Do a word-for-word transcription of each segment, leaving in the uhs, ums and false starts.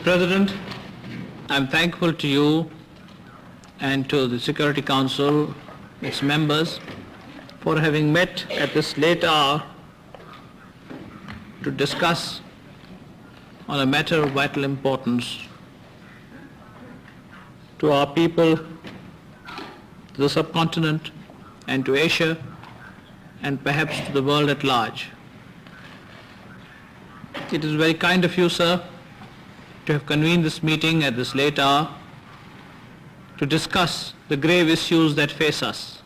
President, I'm thankful to you and to the Security Council, its members, for having met at this late hour to discuss on a matter of vital importance to our people, to the subcontinent, and to Asia, and perhaps to the world at large. It is very kind of you, sir, to have convened this meeting at this late hour to discuss the grave issues that face us.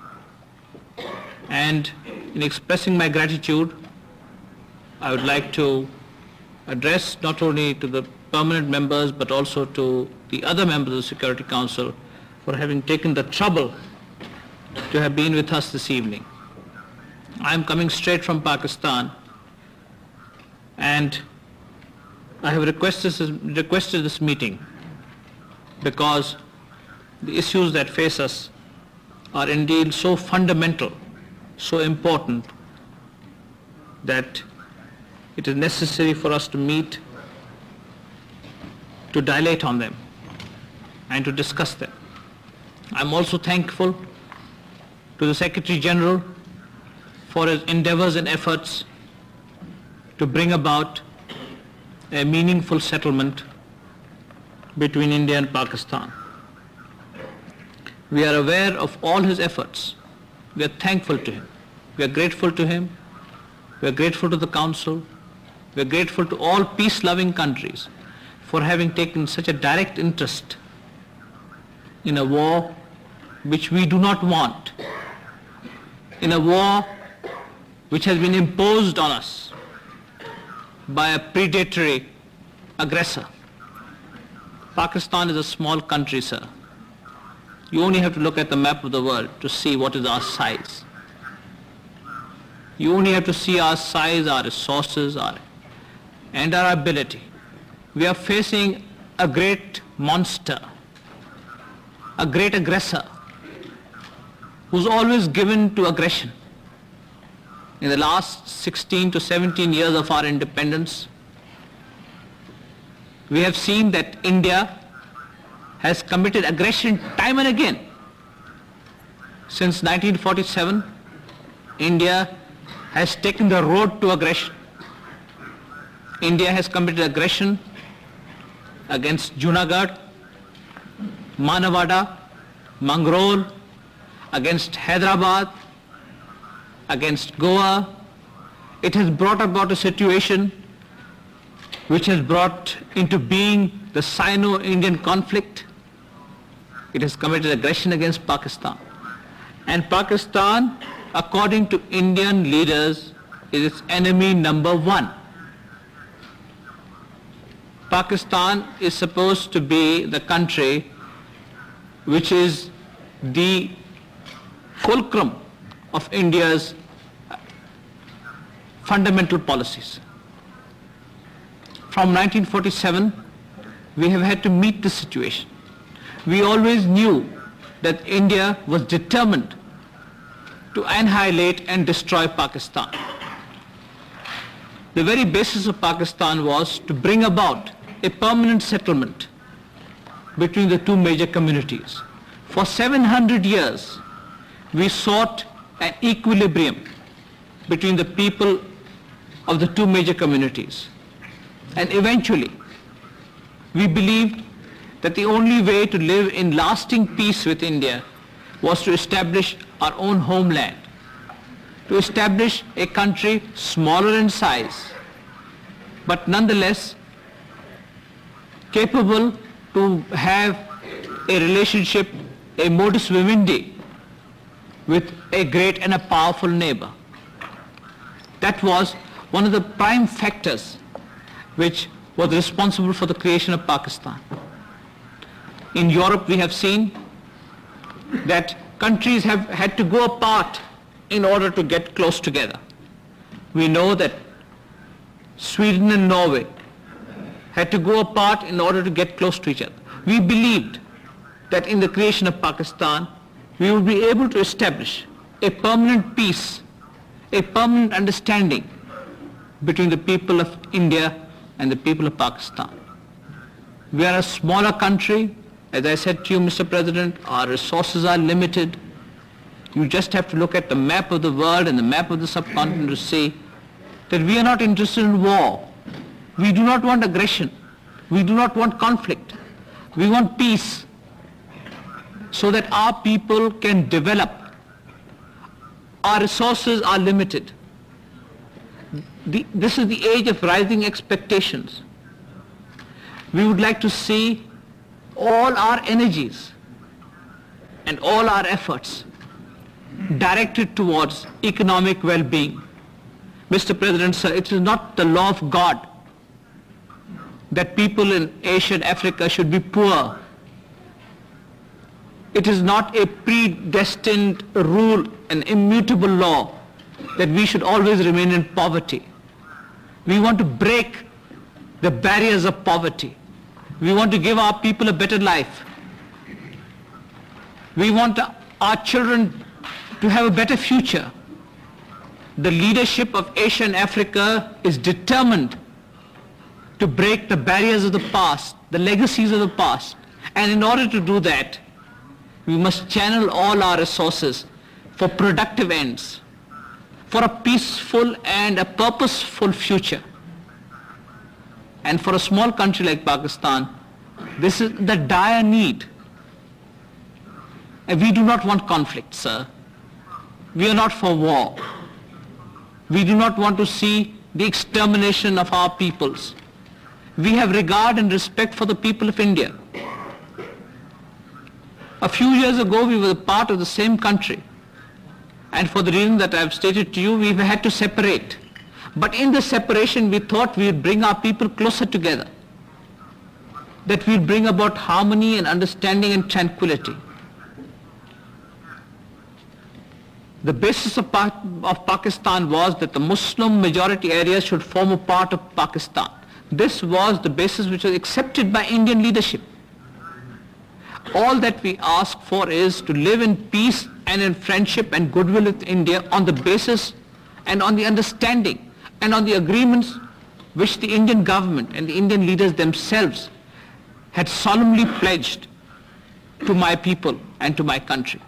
And in expressing my gratitude, I would like to address not only to the permanent members but also to the other members of the Security Council for having taken the trouble to have been with us this evening. I am coming straight from Pakistan, and I have requested this, requested this meeting because the issues that face us are indeed so fundamental, so important, that it is necessary for us to meet, to dilate on them, and to discuss them. I'm also thankful to the Secretary General for his endeavors and efforts to bring about a meaningful settlement between India and Pakistan. We are aware of all his efforts. We are thankful to him. We are grateful to him. We are grateful to the Council. We are grateful to all peace-loving countries for having taken such a direct interest in a war which we do not want, in a war which has been imposed on us by a predatory aggressor. Pakistan is a small country, sir. You only have to look at the map of the world to see what is our size. You only have to see our size, our resources, our, and our ability. We are facing a great monster, a great aggressor who's always given to aggression. In the last sixteen to seventeen years of our independence, we have seen that India has committed aggression time and again. Since nineteen forty-seven, India has taken the road to aggression. India has committed aggression against Junagadh, Manavada, Mangrol, against Hyderabad, against Goa. It has brought about a situation which has brought into being the Sino-Indian conflict. It has committed aggression against Pakistan. And Pakistan, according to Indian leaders, is its enemy number one. Pakistan is supposed to be the country which is the fulcrum of India's fundamental policies. From nineteen forty-seven, we have had to meet this situation. We always knew that India was determined to annihilate and destroy Pakistan. The very basis of Pakistan was to bring about a permanent settlement between the two major communities. For seven hundred years, we sought an equilibrium between the people of the two major communities. And eventually, we believed that the only way to live in lasting peace with India was to establish our own homeland, to establish a country smaller in size, but nonetheless capable to have a relationship, a modus vivendi with a great and a powerful neighbor. That was one of the prime factors which was responsible for the creation of Pakistan. In Europe, we have seen that countries have had to go apart in order to get close together. We know that Sweden and Norway had to go apart in order to get close to each other. We believed that in the creation of Pakistan, we would be able to establish a permanent peace, a permanent understanding between the people of India and the people of Pakistan. We are a smaller country. As I said to you, Mister President, our resources are limited. You just have to look at the map of the world and the map of the subcontinent to see that we are not interested in war. We do not want aggression. We do not want conflict. We want peace so that our people can develop. Our resources are limited. The, this is the age of rising expectations. We would like to see all our energies and all our efforts directed towards economic well-being. Mister President, sir, it is not the law of God that people in Asia and Africa should be poor. It is not a predestined rule, an immutable law that we should always remain in poverty. We want to break the barriers of poverty. We want to give our people a better life. We want our children to have a better future. The leadership of Asia and Africa is determined to break the barriers of the past, the legacies of the past. And in order to do that, we must channel all our resources for productive ends, for a peaceful and a purposeful future. And for a small country like Pakistan, this is the dire need. And we do not want conflict, sir. We are not for war. We do not want to see the extermination of our peoples. We have regard and respect for the people of India. A few years ago, we were part of the same country. And for the reason that I have stated to you, we've had to separate. But in the separation, we thought we would bring our people closer together. That we'd bring about harmony and understanding and tranquility. The basis of, pa of Pakistan was that the Muslim majority areas should form a part of Pakistan. This was the basis which was accepted by Indian leadership. All that we ask for is to live in peace and in friendship and goodwill with India on the basis and on the understanding and on the agreements which the Indian government and the Indian leaders themselves had solemnly pledged to my people and to my country.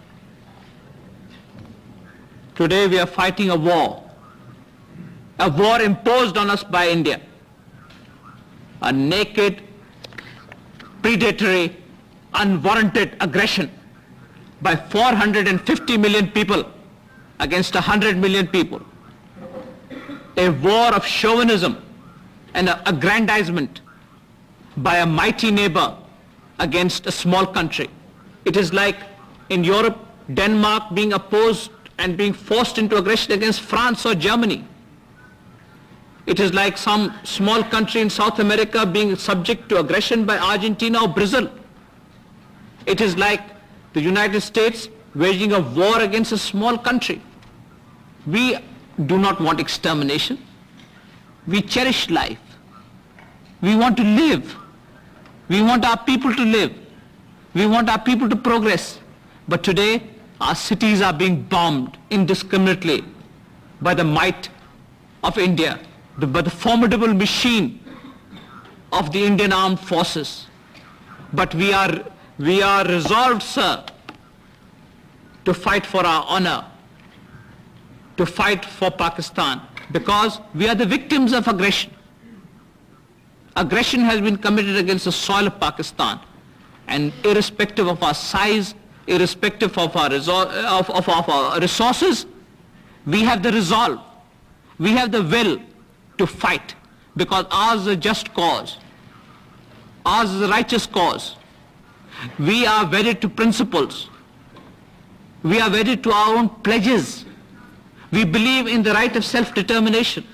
Today we are fighting a war, a war imposed on us by India, a naked, predatory, unwarranted aggression by four hundred fifty million people against one hundred million people. A war of chauvinism and aggrandizement by a mighty neighbor against a small country. It is like in Europe, Denmark being opposed and being forced into aggression against France or Germany. It is like some small country in South America being subject to aggression by Argentina or Brazil. It is like the United States waging a war against a small country. We do not want extermination. We cherish life. We want to live. We want our people to live. We want our people to progress. But today, our cities are being bombed indiscriminately by the might of India, the, by the formidable machine of the Indian armed forces. But we are, we are resolved, sir, to fight for our honor, to fight for Pakistan, because we are the victims of aggression. Aggression has been committed against the soil of Pakistan, and irrespective of our size, irrespective of our, of, of, of our resources, we have the resolve, we have the will to fight, because ours is a just cause, ours is a righteous cause. We are wedded to principles, we are wedded to our own pledges, we believe in the right of self-determination,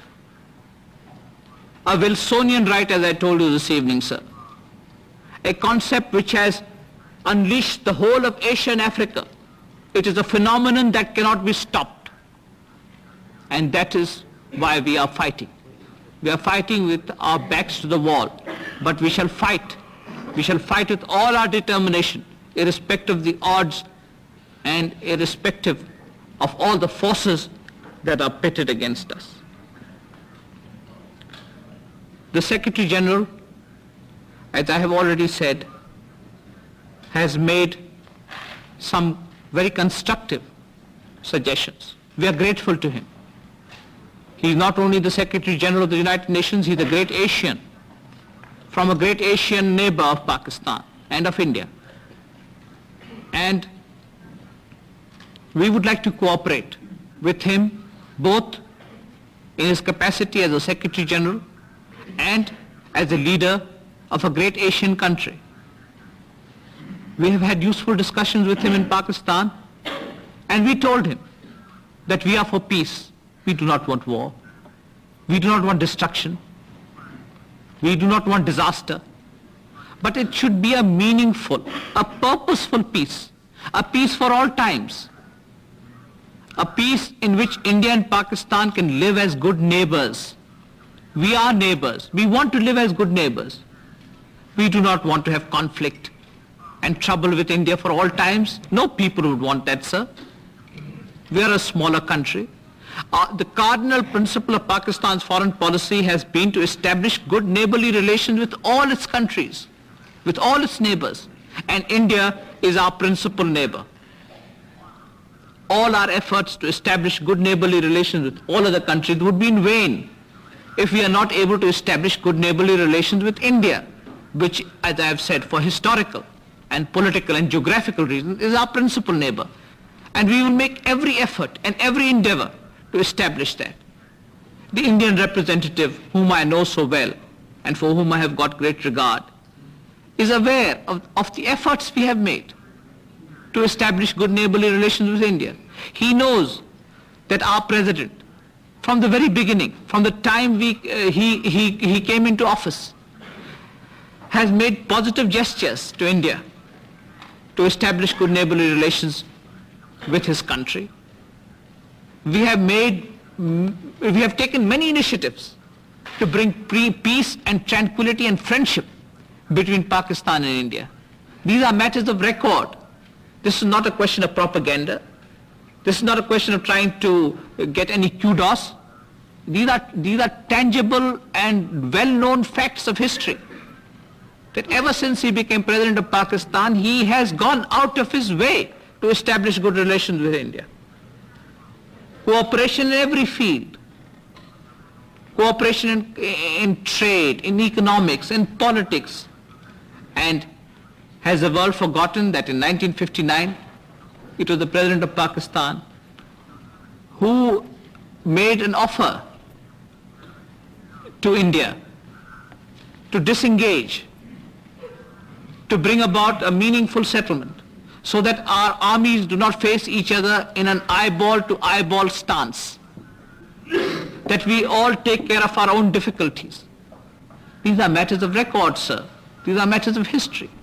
a Wilsonian right, as I told you this evening, sir, a concept which has unleashed the whole of Asia and Africa. It is a phenomenon that cannot be stopped. And that is why we are fighting. We are fighting with our backs to the wall, but we shall fight. We shall fight with all our determination, irrespective of the odds and irrespective of all the forces that are pitted against us. The Secretary General as I have already said, has made some very constructive suggestions. We are grateful to him. He is not only the Secretary General of the United Nations, he is a great Asian, from a great Asian neighbor of Pakistan and of India. And we would like to cooperate with him both in his capacity as a Secretary General and as a leader of a great Asian country. We have had useful discussions with him in Pakistan, and we told him that we are for peace. We do not want war. We do not want destruction. We do not want disaster. But it should be a meaningful, a purposeful peace, a peace for all times, a peace in which India and Pakistan can live as good neighbors. We are neighbors. We want to live as good neighbors. We do not want to have conflict and trouble with India for all times. No people would want that, sir. We are a smaller country. Uh, the cardinal principle of Pakistan's foreign policy has been to establish good neighborly relations with all its countries, with all its neighbors. And India is our principal neighbor. All our efforts to establish good neighborly relations with all other countries would be in vain if we are not able to establish good neighborly relations with India, which, as I have said, for historical and political and geographical reasons, is our principal neighbor. And we will make every effort and every endeavor to establish that. The Indian representative, whom I know so well and for whom I have got great regard, is aware of, of the efforts we have made to establish good neighborly relations with India. He knows that our president, from the very beginning, from the time we, uh, he, he, he came into office, has made positive gestures to India to establish good neighborly relations with his country. We have made, we have taken many initiatives to bring peace and tranquility and friendship between Pakistan and India. These are matters of record. This is not a question of propaganda. This is not a question of trying to get any kudos. These are, these are tangible and well-known facts of history. That ever since he became President of Pakistan, he has gone out of his way to establish good relations with India. Cooperation in every field. Cooperation in, in trade, in economics, in politics. And has the world forgotten that in nineteen fifty-nine, it was the President of Pakistan who made an offer to India to disengage, to bring about a meaningful settlement, so that our armies do not face each other in an eyeball-to-eyeball stance, that we all take care of our own difficulties. These are matters of record, sir. These are matters of history.